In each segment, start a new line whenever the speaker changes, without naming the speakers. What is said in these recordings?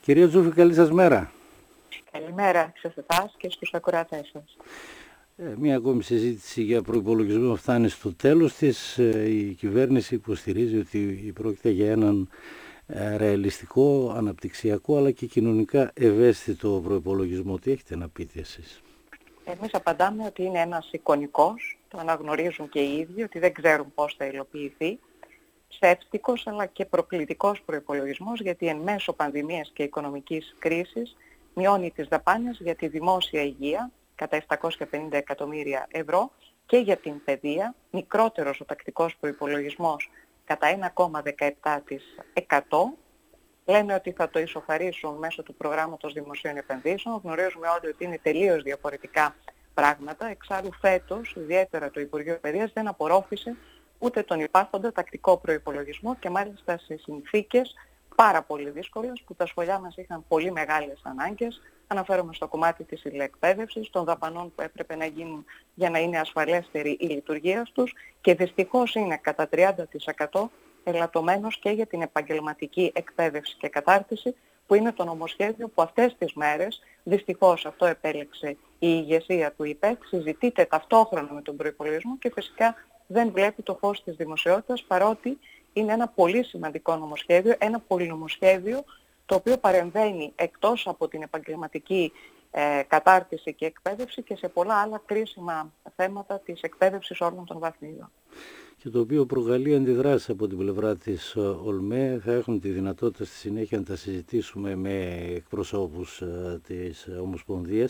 Κυρία Τζούφη, καλή σας μέρα.
Καλημέρα σε εσάς και στους ακροατές σας.
Μία ακόμη συζήτηση για προϋπολογισμό φτάνει στο τέλος της. Η κυβέρνηση υποστηρίζει ότι πρόκειται για έναν ρεαλιστικό, αναπτυξιακό αλλά και κοινωνικά ευαίσθητο προϋπολογισμό. Τι έχετε να πείτε εσείς?
Εμείς απαντάμε ότι είναι ένας εικονικός, το αναγνωρίζουν και οι ίδιοι, ότι δεν ξέρουν πώς θα υλοποιηθεί. Ψεύτικος αλλά και προκλητικός προϋπολογισμός, γιατί εν μέσω πανδημίας και οικονομικής κρίσης μειώνει τις δαπάνες για τη δημόσια υγεία κατά 750 εκατομμύρια ευρώ και για την παιδεία, μικρότερος ο τακτικός προϋπολογισμός κατά 1,17%. Λένε ότι θα το ισοφαρίσουν μέσω του προγράμματος δημοσίων επενδύσεων. Γνωρίζουμε όλοι ότι είναι τελείως διαφορετικά πράγματα. Εξάλλου φέτος, ιδιαίτερα το Υπουργείο Παιδείας δεν απορρόφησε ούτε τον υπάρχοντα τακτικό προϋπολογισμό και μάλιστα σε συνθήκες πάρα πολύ δύσκολες που τα σχολιά μας είχαν πολύ μεγάλες ανάγκες. Αναφέρομαι στο κομμάτι της ηλεεκπαίδευσης, των δαπανών που έπρεπε να γίνουν για να είναι ασφαλέστερη η λειτουργία τους και δυστυχώς είναι κατά 30% ελαττωμένος και για την επαγγελματική εκπαίδευση και κατάρτιση, που είναι το νομοσχέδιο που αυτές τις μέρες, δυστυχώς αυτό επέλεξε η ηγεσία του ΙΠΕΚ, συζητείται ταυτόχρονα με τον προϋπολογισμό και φυσικά δεν βλέπει το φως της δημοσιότητας, παρότι είναι ένα πολύ σημαντικό νομοσχέδιο, ένα πολυνομοσχέδιο το οποίο παρεμβαίνει εκτός από την επαγγελματική κατάρτιση και εκπαίδευση και σε πολλά άλλα κρίσιμα θέματα της εκπαίδευσης όλων των βαθμίδων.
Και το οποίο προκαλεί αντιδράσεις από την πλευρά της ΟΛΜΕ. Θα έχουμε τη δυνατότητα στη συνέχεια να τα συζητήσουμε με εκπροσώπους της Ομοσπονδίας.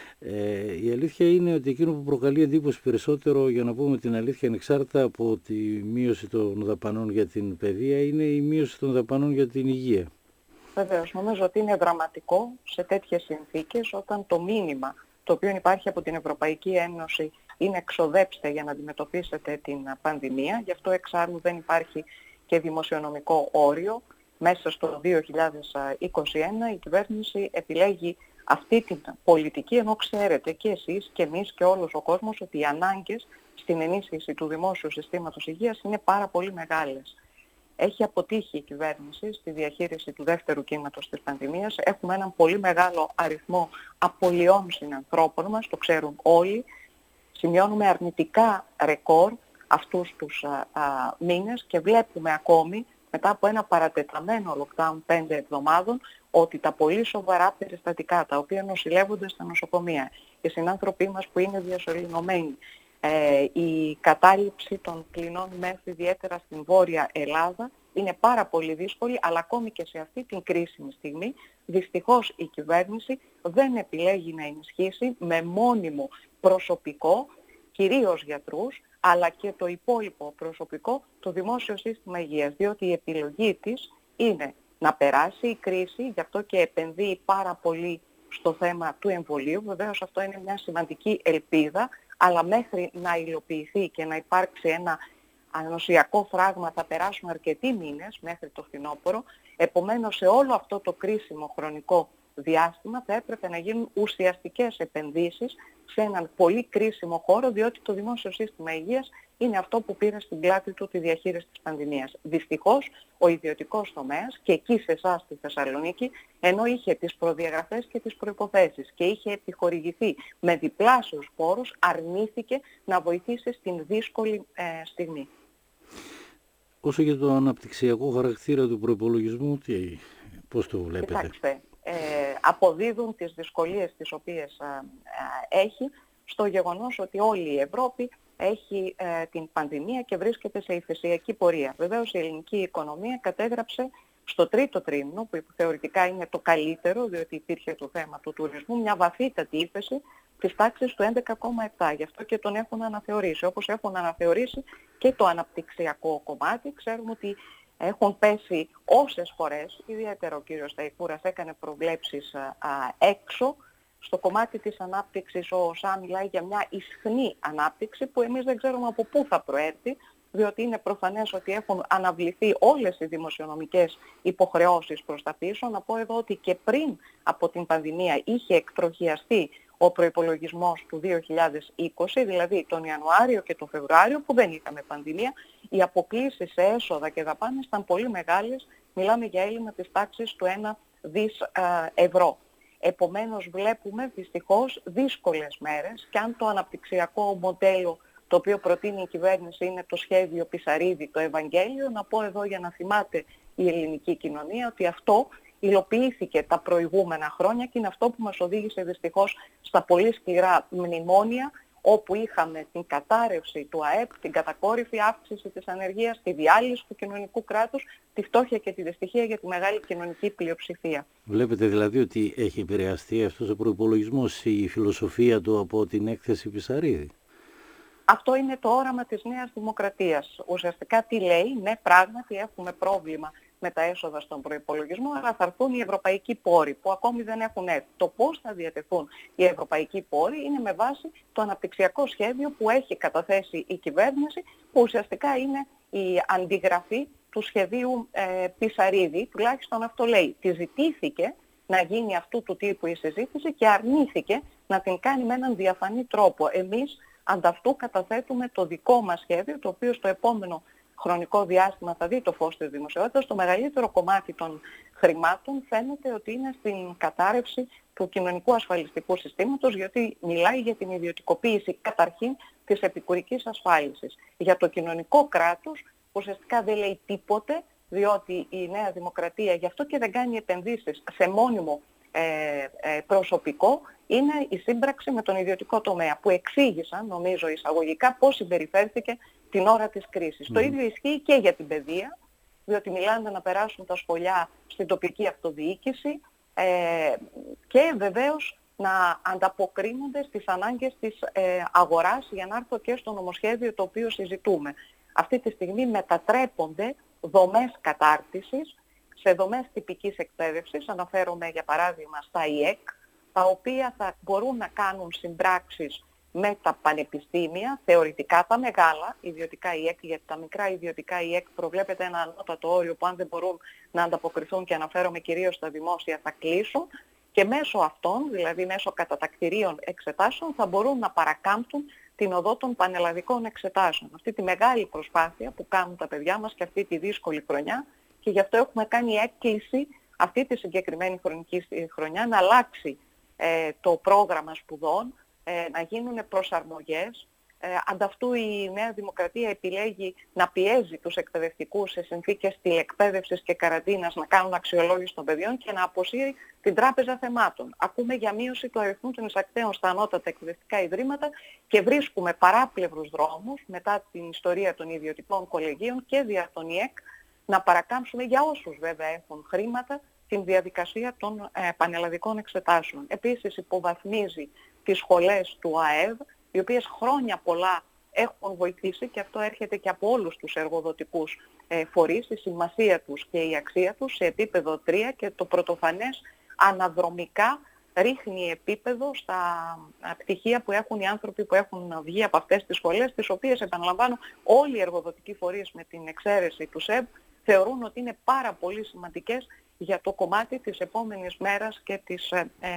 Η αλήθεια είναι ότι εκείνο που προκαλεί εντύπωση περισσότερο, για να πούμε την αλήθεια, ανεξάρτητα από τη μείωση των δαπανών για την παιδεία, είναι η μείωση των δαπανών για την υγεία.
Βεβαίως, νομίζω ότι είναι δραματικό σε τέτοιες συνθήκες, όταν το μήνυμα το οποίο υπάρχει από την Ευρωπαϊκή Ένωση είναι εξοδέψτε για να αντιμετωπίσετε την πανδημία. Γι' αυτό εξάλλου δεν υπάρχει και δημοσιονομικό όριο. Μέσα στο 2021 η κυβέρνηση επιλέγει αυτή την πολιτική, ενώ ξέρετε και εσείς και εμείς και όλος ο κόσμος ότι οι ανάγκες στην ενίσχυση του δημόσιου συστήματος υγείας είναι πάρα πολύ μεγάλες. Έχει αποτύχει η κυβέρνηση στη διαχείριση του δεύτερου κύματος της πανδημίας. Έχουμε έναν πολύ μεγάλο αριθμό απολειών συνανθρώπων μας, το ξέρουν όλοι. Σημειώνουμε αρνητικά ρεκόρ αυτούς τους μήνες και βλέπουμε ακόμη μετά από ένα παρατεταμένο lockdown 5 εβδομάδων ότι τα πολύ σοβαρά περιστατικά τα οποία νοσηλεύονται στα νοσοκομεία, οι συνάνθρωποι μας που είναι διασωληνωμένοι, η κατάληψη των κλινών μεθ ιδιαίτερα στην Βόρεια Ελλάδα είναι πάρα πολύ δύσκολη, αλλά ακόμη και σε αυτή την κρίσιμη στιγμή δυστυχώς η κυβέρνηση δεν επιλέγει να ενισχύσει με μόνιμο προσωπικό, κυρίως γιατρούς, αλλά και το υπόλοιπο προσωπικό, το δημόσιο σύστημα υγείας, διότι η επιλογή της είναι να περάσει η κρίση, γι' αυτό και επενδύει πάρα πολύ στο θέμα του εμβολίου. Βεβαίως αυτό είναι μια σημαντική ελπίδα, αλλά μέχρι να υλοποιηθεί και να υπάρξει ένα ανοσιακό φράγμα θα περάσουν αρκετοί μήνες μέχρι το φθινόπωρο. Επομένως σε όλο αυτό το κρίσιμο χρονικό διάστημα θα έπρεπε να γίνουν ουσιαστικές επενδύσεις σε έναν πολύ κρίσιμο χώρο, διότι το δημόσιο σύστημα υγείας είναι αυτό που πήρε στην πλάτη του τη διαχείριση της πανδημίας. Δυστυχώς ο ιδιωτικός τομέας και εκεί σε εσάς στη Θεσσαλονίκη, ενώ είχε τις προδιαγραφές και τις προϋποθέσεις και είχε επιχορηγηθεί με διπλάσιους πόρους, αρνήθηκε να βοηθήσει στην δύσκολη στιγμή.
Όσο για το αναπτυξιακό χαρακτήρα του προϋπολογισμού, πώς το βλέπετε?
Κοιτάξτε, αποδίδουν τις δυσκολίες τις οποίες έχει στο γεγονός ότι όλη η Ευρώπη έχει την πανδημία και βρίσκεται σε υφεσιακή πορεία. Βεβαίως η ελληνική οικονομία κατέγραψε στο τρίτο τρίμηνο, που θεωρητικά είναι το καλύτερο, διότι υπήρχε το θέμα του τουρισμού, μια βαθύτατη ύφεση της τάξης του 11,7. Γι' αυτό και τον έχουν αναθεωρήσει. Όπως έχουν αναθεωρήσει και το αναπτυξιακό κομμάτι. Ξέρουμε ότι έχουν πέσει όσες φορές, ιδιαίτερα ο κύριος Σταϊκούρας έκανε προβλέψεις έξω. Στο κομμάτι της ανάπτυξης ο ΩΣΑ μιλάει για μια ισχνή ανάπτυξη που εμείς δεν ξέρουμε από πού θα προέρθει, διότι είναι προφανές ότι έχουν αναβληθεί όλες οι δημοσιονομικές υποχρεώσεις προς τα πίσω. Να πω εδώ ότι και πριν από την πανδημία είχε εκτροχιαστεί ο προϋπολογισμός του 2020, δηλαδή τον Ιανουάριο και τον Φεβρουάριο που δεν είχαμε πανδημία, οι αποκλίσεις σε έσοδα και δαπάνες ήταν πολύ μεγάλες. Μιλάμε για έλλειμμα της τάξης του 1 δις ευρώ. Επομένως βλέπουμε δυστυχώς δύσκολες μέρες και αν το αναπτυξιακό μοντέλο το οποίο προτείνει η κυβέρνηση είναι το σχέδιο Πισαρίδη, το Ευαγγέλιο, να πω εδώ για να θυμάται η ελληνική κοινωνία ότι αυτό υλοποιήθηκε τα προηγούμενα χρόνια και είναι αυτό που μας οδήγησε δυστυχώς στα πολύ σκληρά μνημόνια, όπου είχαμε την κατάρρευση του ΑΕΠ, την κατακόρυφη αύξηση της ανεργίας, τη διάλυση του κοινωνικού κράτους, τη φτώχεια και τη δυστυχία για τη μεγάλη κοινωνική πλειοψηφία.
Βλέπετε δηλαδή ότι έχει επηρεαστεί αυτός ο προϋπολογισμός, η φιλοσοφία του από την έκθεση Πισαρίδη.
Αυτό είναι το όραμα της Νέας Δημοκρατίας. Ουσιαστικά τι λέει? Ναι, πράγματι έχουμε πρόβλημα με τα έσοδα στον προϋπολογισμό, αλλά θα έρθουν οι ευρωπαϊκοί πόροι που ακόμη δεν έχουν έρθει. Το πώς θα διατεθούν οι ευρωπαϊκοί πόροι είναι με βάση το αναπτυξιακό σχέδιο που έχει καταθέσει η κυβέρνηση, που ουσιαστικά είναι η αντιγραφή του σχεδίου Πισαρίδη, τουλάχιστον αυτό λέει. Τη ζητήθηκε να γίνει αυτού του τύπου η συζήτηση και αρνήθηκε να την κάνει με έναν διαφανή τρόπο. Εμείς ανταυτού καταθέτουμε το δικό μας σχέδιο, το οποίο στο επόμενο χρονικό διάστημα θα δει το φως της δημοσιότητας. Το μεγαλύτερο κομμάτι των χρημάτων φαίνεται ότι είναι στην κατάρρευση του κοινωνικού ασφαλιστικού συστήματος, γιατί μιλάει για την ιδιωτικοποίηση καταρχήν της επικουρικής ασφάλισης. Για το κοινωνικό κράτος ουσιαστικά δεν λέει τίποτε, διότι η Νέα Δημοκρατία γι' αυτό και δεν κάνει επενδύσεις σε μόνιμο προσωπικό, είναι η σύμπραξη με τον ιδιωτικό τομέα, που εξήγησαν, νομίζω εισαγωγικά, πώς συμπεριφέρθηκε την ώρα της κρίσης. Το ίδιο ισχύει και για την παιδεία, διότι μιλάνε να περάσουν τα σχολιά στην τοπική αυτοδιοίκηση και βεβαίως να ανταποκρίνονται στις ανάγκες της αγοράς, για να έρθω και στο νομοσχέδιο το οποίο συζητούμε. Αυτή τη στιγμή μετατρέπονται δομές κατάρτισης σε δομές τυπικής εκπαίδευσης, αναφέρομαι για παράδειγμα στα ΙΕΚ, τα οποία θα μπορούν να κάνουν συμπράξεις με τα πανεπιστήμια, θεωρητικά τα μεγάλα ιδιωτικά ΙΕΚ, γιατί τα μικρά ιδιωτικά ΙΕΚ προβλέπεται ένα ανώτατο όριο που αν δεν μπορούν να ανταποκριθούν, και αναφέρομαι κυρίως στα δημόσια, θα κλείσουν, και μέσω αυτών, δηλαδή μέσω κατατακτηρίων εξετάσεων, θα μπορούν να παρακάμπτουν την οδό των πανελλαδικών εξετάσεων. Αυτή τη μεγάλη προσπάθεια που κάνουν τα παιδιά μας και αυτή τη δύσκολη χρονιά, και γι' αυτό έχουμε κάνει έκκληση αυτή τη συγκεκριμένη χρονική χρονιά να αλλάξει το πρόγραμμα σπουδών, να γίνουν προσαρμογές. Ανταυτού η Νέα Δημοκρατία επιλέγει να πιέζει τους εκπαιδευτικούς σε συνθήκες τηλεκπαίδευσης και καραντίνας να κάνουν αξιολόγηση των παιδιών και να αποσύρει την Τράπεζα Θεμάτων. Ακούμε για μείωση του αριθμού των εισακτέων στα ανώτατα εκπαιδευτικά ιδρύματα και βρίσκουμε παράπλευρους δρόμους μετά την ιστορία των ιδιωτικών κολεγίων και δια των ΙΕΚ να παρακάμψουμε, για όσους βέβαια έχουν χρήματα, την διαδικασία των πανελλαδικών εξετάσεων. Επίσης υποβαθμίζει τις σχολές του ΑΕΒ, οι οποίες χρόνια πολλά έχουν βοηθήσει, και αυτό έρχεται και από όλους τους εργοδοτικούς φορείς, η σημασία τους και η αξία τους σε επίπεδο 3, και το πρωτοφανές αναδρομικά ρίχνει επίπεδο στα πτυχία που έχουν οι άνθρωποι που έχουν βγει από αυτές τις σχολές, τις οποίες, επαναλαμβάνω, όλοι οι εργοδοτικοί φορείς με την εξαίρεση του ΣΕΒ θεωρούν ότι είναι πάρα πολύ σημαντικές για το κομμάτι της επόμενης μέρας και της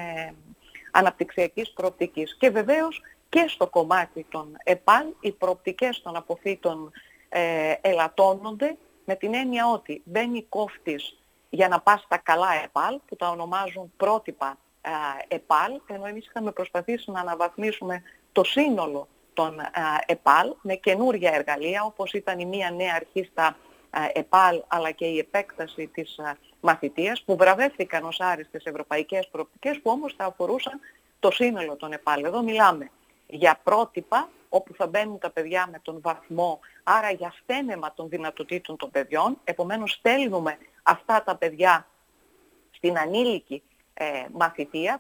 αναπτυξιακής προοπτικής. Και βεβαίως και στο κομμάτι των ΕΠΑΛ οι προοπτικές των αποφύτων ελαττώνονται, με την έννοια ότι μπαίνει κόφτης για να πας στα καλά ΕΠΑΛ, που τα ονομάζουν πρότυπα ΕΠΑΛ, ενώ εμείς είχαμε προσπαθήσει να αναβαθμίσουμε το σύνολο των ΕΠΑΛ με καινούργια εργαλεία, όπως ήταν η μία νέα αρχή στα ΕΠΑΛ, αλλά και η επέκταση της μαθητείας, που βραβεύτηκαν ως άριστες ευρωπαϊκές προοπτικές, που όμως θα αφορούσαν το σύνολο των ΕΠΑΛ. Εδώ μιλάμε για πρότυπα όπου θα μπαίνουν τα παιδιά με τον βαθμό, άρα για στένεμα των δυνατοτήτων των παιδιών. Επομένως στέλνουμε αυτά τα παιδιά στην ανήλικη μαθητεία,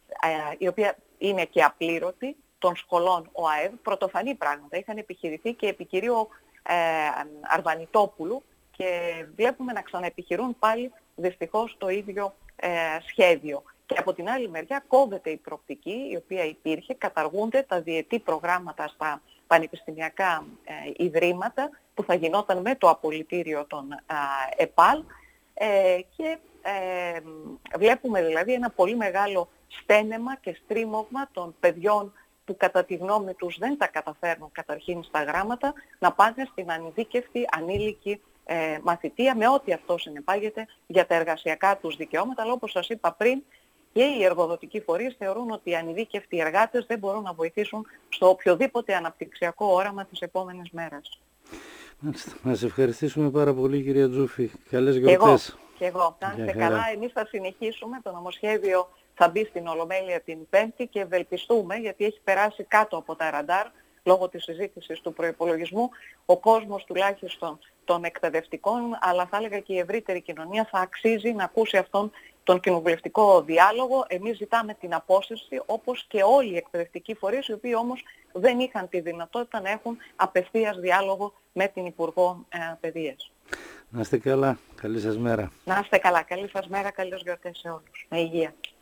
η οποία είναι και απλήρωτη, των σχολών ΟΑΕΒ. Πρωτοφανή πράγματα είχαν επιχειρηθεί και επί κυρίου Αρβανιτόπουλου, και βλέπουμε να ξαναεπιχειρούν πάλι δυστυχώς το ίδιο σχέδιο. Και από την άλλη μεριά κόβεται η προοπτική η οποία υπήρχε, καταργούνται τα διετή προγράμματα στα πανεπιστημιακά ιδρύματα που θα γινόταν με το απολυτήριο των ΕΠΑΛ, και βλέπουμε δηλαδή ένα πολύ μεγάλο στένεμα και στρίμωγμα των παιδιών που κατά τη γνώμη τους δεν τα καταφέρνουν καταρχήν στα γράμματα, να πάνε στην ανειδίκευτη ανήλικη μαθητεία με ό,τι αυτό συνεπάγεται για τα εργασιακά τους δικαιώματα. Αλλά όπως σας είπα πριν, και οι εργοδοτικοί φορείς θεωρούν ότι οι ανειδίκευτοι εργάτες δεν μπορούν να βοηθήσουν στο οποιοδήποτε αναπτυξιακό όραμα τις επόμενες μέρες.
Να σε ευχαριστήσουμε πάρα πολύ, κυρία Τζούφη. Καλές γιορτές.
Και εγώ. Να είστε καλά. Εμείς θα συνεχίσουμε. Το νομοσχέδιο θα μπει στην Ολομέλεια την Πέμπτη και ευελπιστούμε, γιατί έχει περάσει κάτω από τα ραντάρ λόγω της συζήτησης του προϋπολογισμού, ο κόσμος τουλάχιστον των εκπαιδευτικών, αλλά θα έλεγα και η ευρύτερη κοινωνία, θα αξίζει να ακούσει αυτόν τον κοινοβουλευτικό διάλογο. Εμείς ζητάμε την απόσυρση, όπως και όλοι οι εκπαιδευτικοί φορείς, οι οποίοι όμως δεν είχαν τη δυνατότητα να έχουν απευθείας διάλογο με την Υπουργό Παιδείας.
Να είστε καλά. Καλή σας μέρα.
Να είστε καλά. Καλή σας μέρα. Καλές γιορτές σε όλους. Με υγεία.